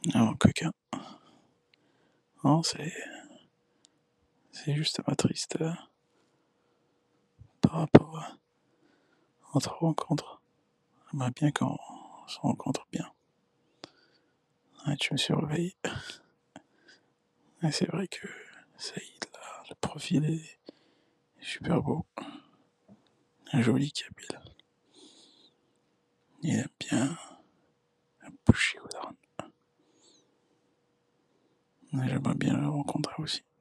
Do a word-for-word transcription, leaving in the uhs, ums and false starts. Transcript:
Non, coquin. Non, c'est... C'est justement triste euh, par rapport à notre rencontre. J'aimerais bien qu'on se rencontre bien. Ouais, tu me suis réveillé. Et c'est vrai que Saïd, là, le profil est super beau. Un joli Kabyle. Il aime bien un Boucher Oudran. J'aimerais bien le rencontrer aussi.